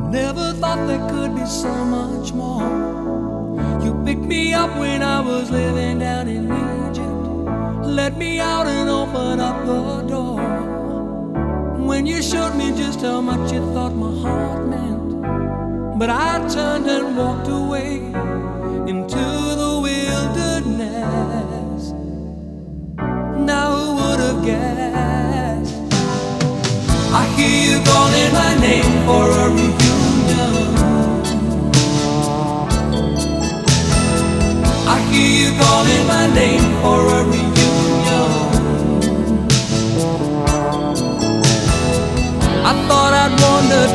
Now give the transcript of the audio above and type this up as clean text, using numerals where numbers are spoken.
Never thought there could be so much more. You picked me up when I was living down in Egypt, let me out and opened up the door. When you showed me just how much you thought my heart meant, but I turned and walked away into the wilderness. Now who would have guessed? I hear you calling my name,